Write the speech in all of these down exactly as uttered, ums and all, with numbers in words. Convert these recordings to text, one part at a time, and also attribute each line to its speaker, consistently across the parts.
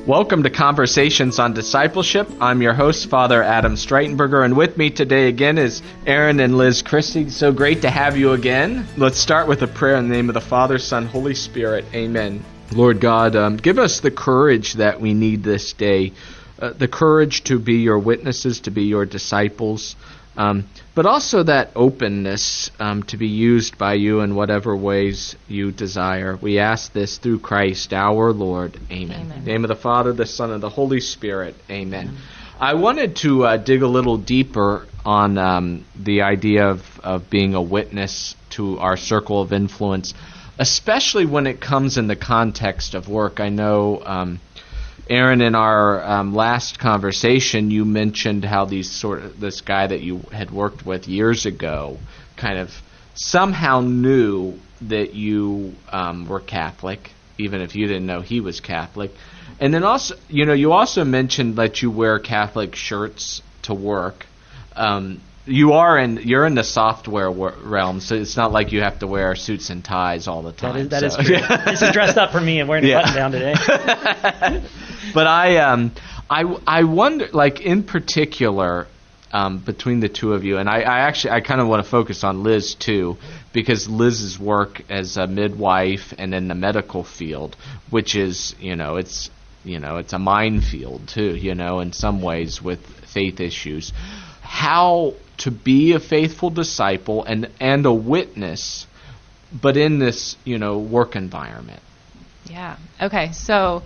Speaker 1: Welcome to Conversations on Discipleship. I'm your host, Father Adam Streitenberger, and with me today again is Aaron and Liz Christie. So great to have you again. Let's start with a prayer in the name of the Father, Son, Holy Spirit. Amen. Lord God, um, give us the courage that we need this day, uh, the courage to be your witnesses, to be your disciples, um, but also that openness um, to be used by you in whatever ways you desire. We ask this through Christ our Lord. Amen. Amen. In the name of the Father, the Son, and the Holy Spirit. Amen. Amen. I wanted to uh, dig a little deeper on um, the idea of, of being a witness to our circle of influence, especially when it comes in the context of work. I know, um, Aaron, in our um, last conversation, you mentioned how these sort of this guy that you had worked with years ago kind of somehow knew that you um, were Catholic, even if you didn't know he was Catholic. And then also, you know, you also mentioned that you wear Catholic shirts to work. Um, You are in you're in the software wor- realm, so it's not like you have to wear suits and ties all the time.
Speaker 2: That is, that
Speaker 1: so.
Speaker 2: is true. This is dressed up for me. I'm wearing a
Speaker 1: Yeah.
Speaker 2: button down today.
Speaker 1: But I um I I wonder, like, in particular, um, between the two of you, and I, I actually I kind of want to focus on Liz too, because Liz's work as a midwife and in the medical field, which is, you know, it's you know it's a minefield too, you know, in some ways with faith issues. How to be a faithful disciple and and a witness, but in this, you know, work environment.
Speaker 3: Yeah. Okay. So,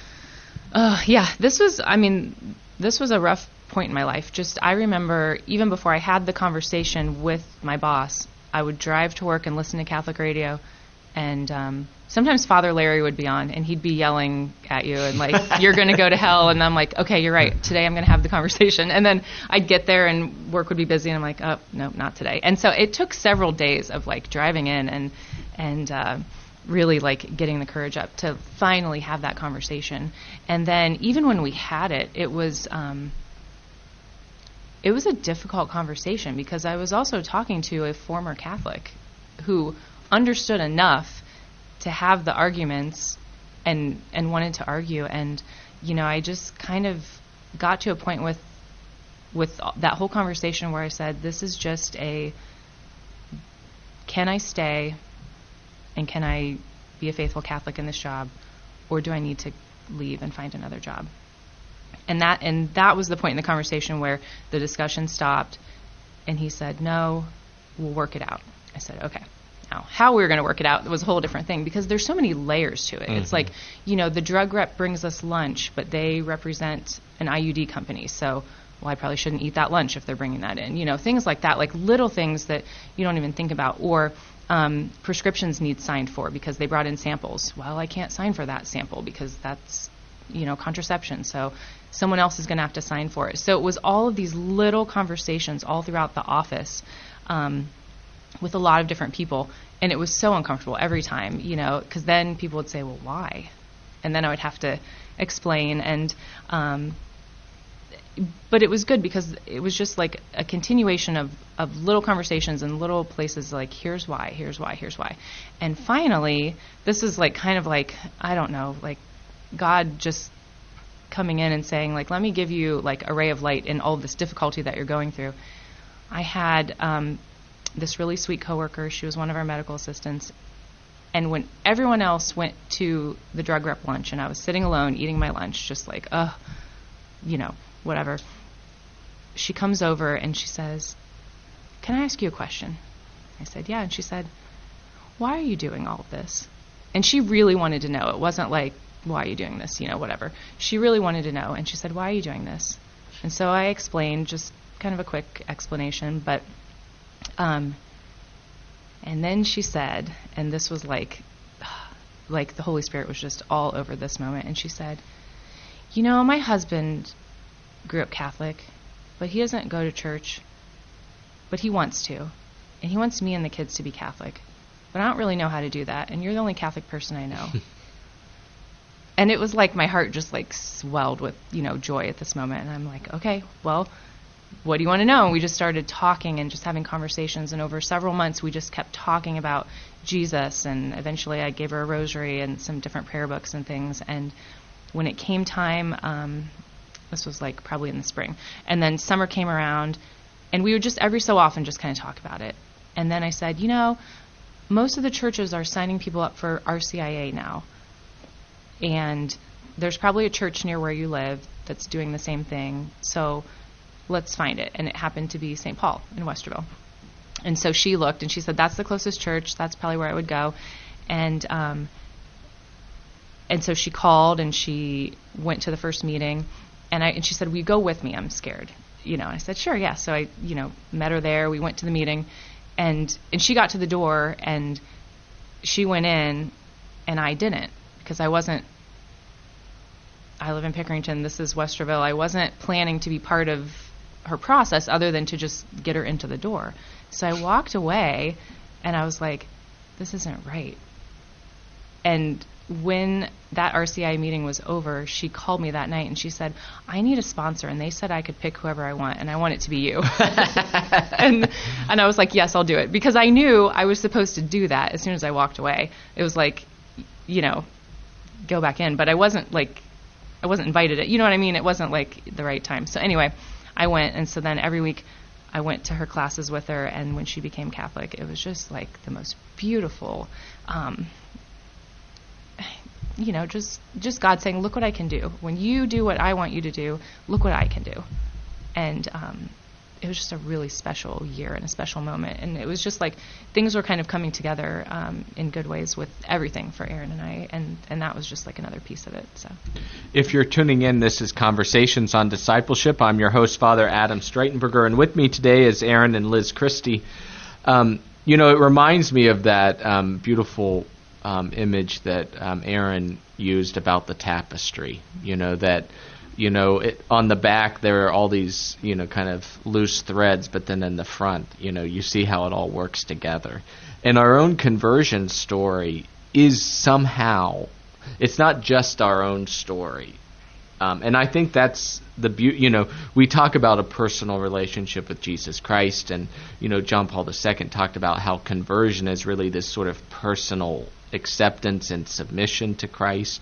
Speaker 3: uh, yeah, this was, I mean, this was a rough point in my life. Just, I remember even before I had the conversation with my boss, I would drive to work and listen to Catholic radio, and um, sometimes Father Larry would be on, and he'd be yelling at you and like, you're going to go to hell. And I'm like, okay, you're right. Today I'm going to have the conversation. And then I'd get there and work would be busy, and I'm like, oh, no, not today. And so it took several days of like driving in and, and uh, really like getting the courage up to finally have that conversation. And then even when we had it, it was, um, it was a difficult conversation because I was also talking to a former Catholic who understood enough to have the arguments and and wanted to argue. And you know, I just kind of got to a point with with that whole conversation where I said, this is just a, can I stay and can I be a faithful Catholic in this job, or do I need to leave and find another job? And that and that was the point in the conversation where the discussion stopped, and he said, no, we'll work it out. I said, okay. Now, how we were going to work it out was a whole different thing, because there's so many layers to it. Mm-hmm. It's like, you know, the drug rep brings us lunch, but they represent an I U D company. So, well, I probably shouldn't eat that lunch if they're bringing that in. You know, things like that, like little things that you don't even think about. Or um, prescriptions need signed for because they brought in samples. Well, I can't sign for that sample because that's, you know, contraception. So someone else is going to have to sign for it. So it was all of these little conversations all throughout the office. Um, with a lot of different people, and it was so uncomfortable every time, you know, because then people would say, well, why? And then I would have to explain, and um, but it was good because it was just like a continuation of, of little conversations and little places like, here's why, here's why, here's why. And finally, this is like kind of like, I don't know, like God just coming in and saying, like, let me give you like a ray of light in all of this difficulty that you're going through. I had um, this really sweet coworker. She was one of our medical assistants. And when everyone else went to the drug rep lunch and I was sitting alone eating my lunch, just like, ugh, you know, whatever, she comes over and she says, can I ask you a question? I said, yeah. And she said, why are you doing all of this? And she really wanted to know. It wasn't like, why are you doing this? You know, whatever. She really wanted to know. And she said, why are you doing this? And so I explained, just kind of a quick explanation, but Um, and then she said, and this was like, like the Holy Spirit was just all over this moment, and she said, you know, my husband grew up Catholic, but he doesn't go to church, but he wants to, and he wants me and the kids to be Catholic, but I don't really know how to do that, and you're the only Catholic person I know. And it was like my heart just like swelled with, you know, joy at this moment, and I'm like, okay, well, what do you want to know? And we just started talking and just having conversations. And over several months, we just kept talking about Jesus. And eventually I gave her a rosary and some different prayer books and things. And when it came time, um, this was like probably in the spring, and then summer came around, and we would just every so often just kind of talk about it. And then I said, you know, most of the churches are signing people up for R C I A now. And there's probably a church near where you live that's doing the same thing. So let's find it. And it happened to be Saint Paul in Westerville. And so she looked and she said, that's the closest church. That's probably where I would go. And um, and so she called and she went to the first meeting. And I and she said, will you go with me? I'm scared. You know, I said, sure, yeah. So I, you know, met her there. We went to the meeting. And and she got to the door, and she went in, and I didn't, because I wasn't, I live in Pickerington, this is Westerville, I wasn't planning to be part of her process other than to just get her into the door. So I walked away, and I was like, this isn't right. And when that R C I A meeting was over, she called me that night and she said, I need a sponsor, and they said I could pick whoever I want, and I want it to be you. and and I was like, yes, I'll do it, because I knew I was supposed to do that as soon as I walked away. It was like, you know, go back in, but I wasn't like, I wasn't invited. You know what I mean? It wasn't like the right time. So anyway, I went, and so then every week I went to her classes with her, and when she became Catholic, it was just like the most beautiful, um, you know, just just God saying, look what I can do. When you do what I want you to do, look what I can do. And um, it was just a really special year and a special moment. And it was just like things were kind of coming together um, in good ways with everything for Aaron and I. And, and that was just like another piece of it. So,
Speaker 1: if you're tuning in, this is Conversations on Discipleship. I'm your host, Father Adam Streitenberger. And with me today is Aaron and Liz Christie. Um, you know, it reminds me of that um, beautiful Um, image that um, Aaron used about the tapestry. You know, that, you know, it, on the back there are all these, you know, kind of loose threads, but then in the front, you know, you see how it all works together. And our own conversion story is somehow, it's not just our own story. Um, and I think that's the beauty. You know, we talk about a personal relationship with Jesus Christ, and, you know, John Paul the Second talked about how conversion is really this sort of personal acceptance and submission to Christ.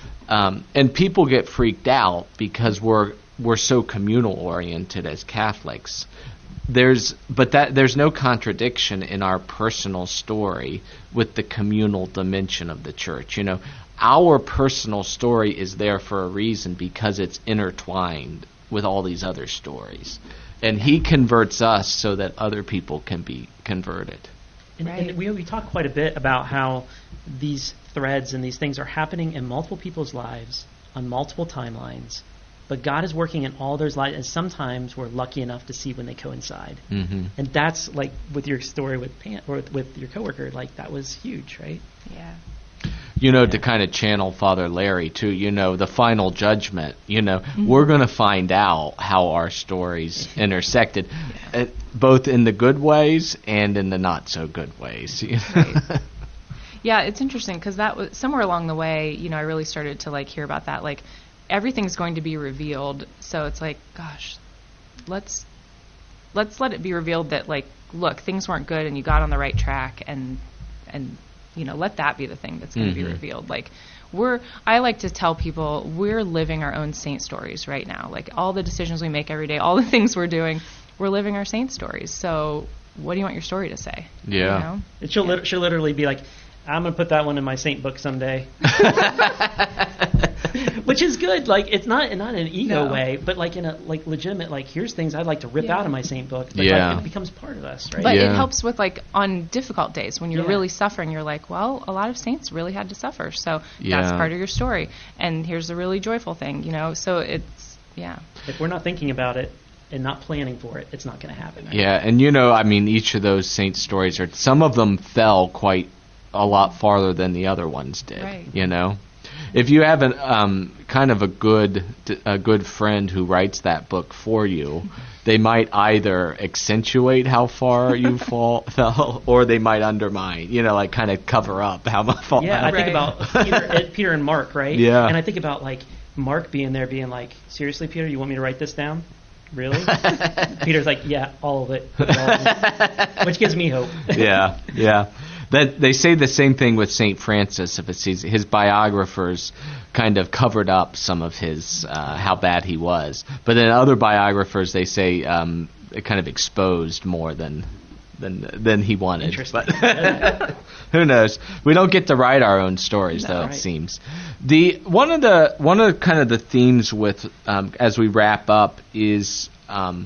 Speaker 1: Um, and people get freaked out because we're we're so communal oriented as Catholics. There's but that there's no contradiction in our personal story with the communal dimension of the church. You know, our personal story is there for a reason, because it's intertwined with all these other stories. And he converts us so that other people can be converted.
Speaker 2: And,
Speaker 3: right.
Speaker 2: and we we talk quite a bit about how these threads and these things are happening in multiple people's lives on multiple timelines, but God is working in all those lives, and sometimes we're lucky enough to see when they coincide.
Speaker 1: Mm-hmm.
Speaker 2: And that's like with your story with Pam, or with, with your coworker, like that was huge, right?
Speaker 3: yeah.
Speaker 1: You know,
Speaker 2: Yeah.
Speaker 1: to kind of channel Father Larry, too, you know, the final judgment, you know,
Speaker 3: Mm-hmm.
Speaker 1: we're going to find out how our stories intersected, uh, both in the good ways and in the not-so-good ways. You know?
Speaker 3: Right. Yeah, it's interesting, because that was somewhere along the way, you know, I really started to like hear about that. Like, everything's going to be revealed, so it's like, gosh, let's let's let it be revealed that, like, look, things weren't good, and you got on the right track, and and you know, let that be the thing that's going to
Speaker 1: Mm-hmm.
Speaker 3: be revealed. Like, we're, I like to tell people, we're living our own saint stories right now. Like, all the decisions we make every day, all the things we're doing, we're living our saint stories. So, what do you want your story to say?
Speaker 1: Yeah.
Speaker 3: You know?
Speaker 2: It she'll, lit- she'll literally be like, I'm going to put that one in my saint book someday. Which is good. Like, it's not not in an ego
Speaker 3: No.
Speaker 2: way, but like in a like legitimate, like, here's things I'd like to rip
Speaker 3: Yeah.
Speaker 2: out of my saint book. But
Speaker 1: Yeah.
Speaker 2: like, it becomes part of us, right?
Speaker 3: But
Speaker 1: Yeah.
Speaker 3: it helps with, like, on difficult days when you're
Speaker 2: Yeah.
Speaker 3: really suffering, you're like, well, a lot of saints really had to suffer. So
Speaker 1: Yeah.
Speaker 3: that's part of your story. And here's a really joyful thing, you know? So it's, yeah.
Speaker 2: If we're not thinking about it and not planning for it, it's not going to happen. Right?
Speaker 1: Yeah, and you know, I mean, each of those saint stories, are some of them fell quite a lot farther than the other ones did.
Speaker 3: Right.
Speaker 1: You know, if you have an um, kind of a good a good friend who writes that book for you, they might either accentuate how far you fall fell, or they might undermine. You know, like kind of cover up how far.
Speaker 2: Yeah, I
Speaker 3: Right.
Speaker 2: think about Peter, uh, Peter and Mark, right?
Speaker 1: Yeah.
Speaker 2: And I think about, like, Mark being there being like, seriously, Peter, you want me to write this down? Really? Peter's like, yeah, all of it. All of it. Which gives me hope.
Speaker 1: yeah, yeah. that they say the same thing with Saint Francis. If it's his, his biographers kind of covered up some of his uh, how bad he was, but then other biographers they say um, it kind of exposed more than than than he wanted. But who knows? We don't get to write our own stories, no, though. Right. It seems the one of the one of the, kind of the themes with um, as we wrap up is um,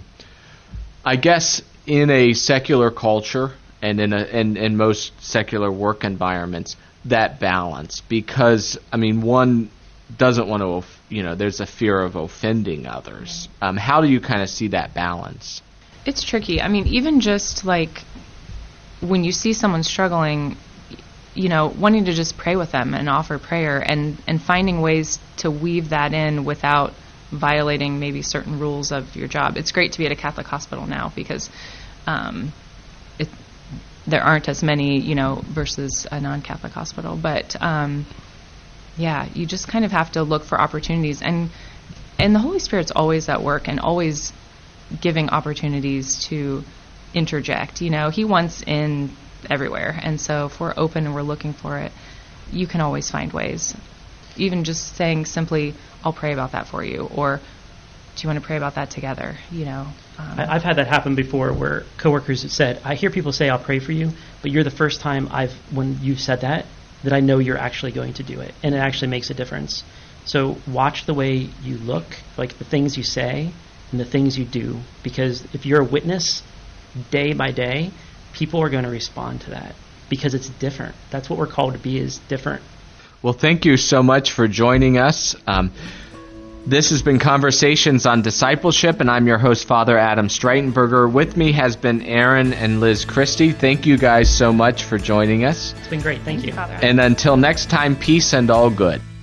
Speaker 1: I guess in a secular culture and in a in, in most secular work environments, that balance, because I mean one doesn't want to, you know, there's a fear of offending others. Um, how do you kind of see that balance?
Speaker 3: It's tricky. I mean, even just like when you see someone struggling, you know, wanting to just pray with them and offer prayer and, and finding ways to weave that in without violating maybe certain rules of your job. It's great to be at a Catholic hospital now because um, it, there aren't as many, you know, versus a non-Catholic hospital. But um, yeah, you just kind of have to look for opportunities. And, and the Holy Spirit's always at work and always giving opportunities to interject. You know, he wants in everywhere. And so if we're open and we're looking for it, you can always find ways. Even just saying simply, I'll pray about that for you, or do you want to pray about that together? You know, um,
Speaker 2: I, I've had that happen before where coworkers have said, I hear people say I'll pray for you, but you're the first time I've, when you've said that, that I know you're actually going to do it. And it actually makes a difference. So watch the way you look, like the things you say and the things you do, because if you're a witness day by day, people are going to respond to that because it's different. That's what we're called to be, is different.
Speaker 1: Well, thank you so much for joining us. Um, this has been Conversations on Discipleship, and I'm your host, Father Adam Streitenberger. With me has been Aaron and Liz Christie. Thank you guys so much for joining us.
Speaker 2: It's been great. Thank, thank you.
Speaker 3: you Father.
Speaker 1: And until next time, peace and all good.